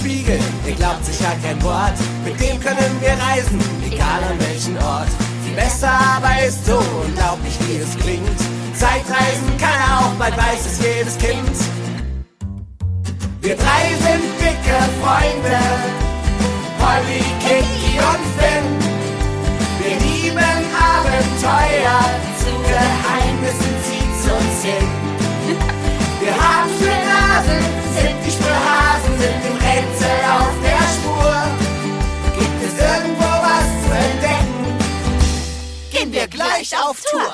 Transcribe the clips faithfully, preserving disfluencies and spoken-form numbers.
Spiegel, der glaubt sicher kein Wort. Mit dem können wir reisen, egal an welchen Ort. Viel besser, aber ist so unglaublich, wie es klingt. Zeitreisen kann er auch, bald weiß es jedes Kind. Wir drei sind dicke Freunde, Polly, Kiki und Finn. Wir lieben Abenteuer, zu Geheimnissen zieht's uns hin. Wir haben schöne Nasen, sind nicht nur Hasen, sind im Rätsel auf der Spur. Gibt es irgendwo was zu entdecken, gehen wir gleich auf Tour.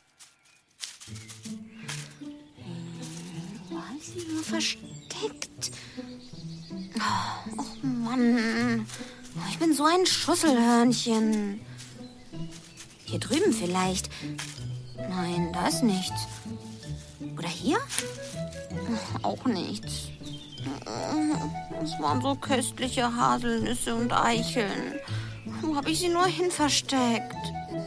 Wo habe ich sie nur versteckt? Oh, oh Mann, ich bin so ein Schusselhörnchen. Hier drüben vielleicht. Nein, da ist nichts. Oder hier? Auch nichts. Es waren so köstliche Haselnüsse und Eicheln. Wo habe ich sie nur hin versteckt?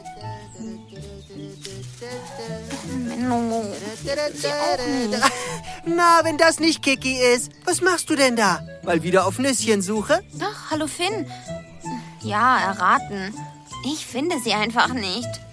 Menno, sie auch nicht. Na, wenn das nicht Kiki ist, was machst du denn da? Mal wieder auf Nüsschensuche? Ach, hallo Finn. Ja, erraten. Ich finde sie einfach nicht.